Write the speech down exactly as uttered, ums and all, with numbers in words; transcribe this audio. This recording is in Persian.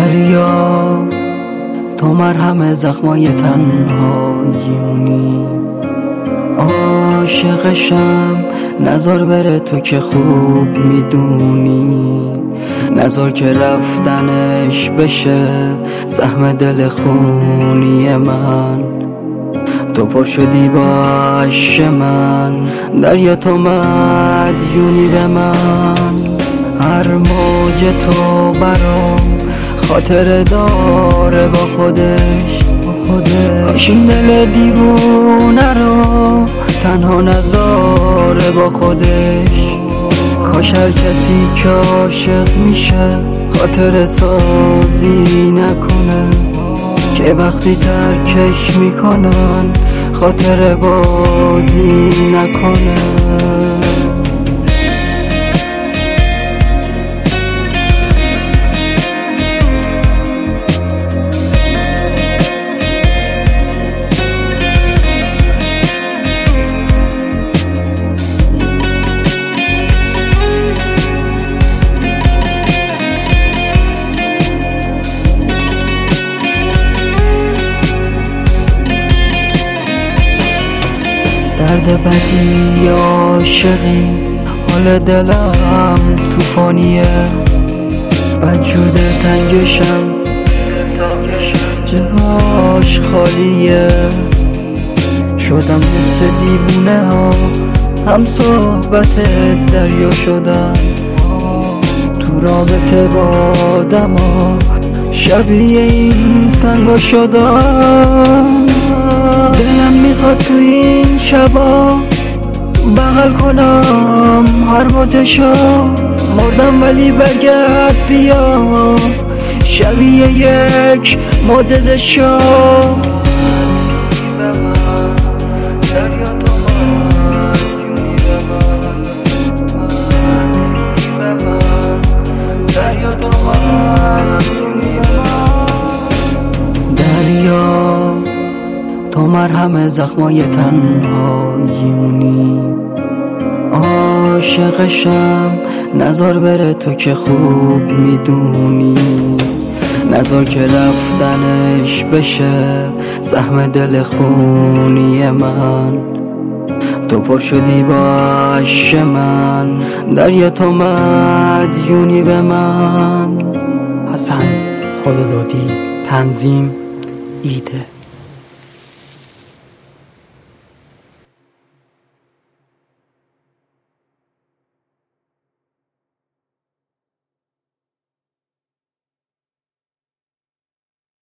دریا تو مرهم زخمای تنهاییمونی، عاشقشم نزار بره تو که خوب میدونی، نزار که رفتنش بشه زحم دل خونی من. تو پر شدی با عشق من، دریا تو مدیونی به من. هر موج تو برام خاطر داره با خودش، با خودش. کاش این دل دیوونه رو تنها نذاره با خودش. کاش هر کسی که عاشق میشه خاطر سازی نکنه، که وقتی ترکش میکنن خاطر بازی نکنه. درد بدی عاشقی، حال دلم توفانیه، وجود تنگشم جاش خالیه. شدم مثل دیوونه ها، هم صحبت دریا شدم. تو رابطه با آدم ها شبیه این سنگا شدم. دلم میخواد تو این شبا بغل کنم هر موجشو، مردم ولی برگرد بیا شبیه یک معجزه شو. دریا تو مرهم زخمای تنهاییمونی، عاشقشم نزار بره تو که خوب میدونی، نزار که رفتنش بشه زحم دل خونی من. تو پر شدی با عشق من، دریا تو مدیونی به من. حسن خدا دادی، تنظیم ایده.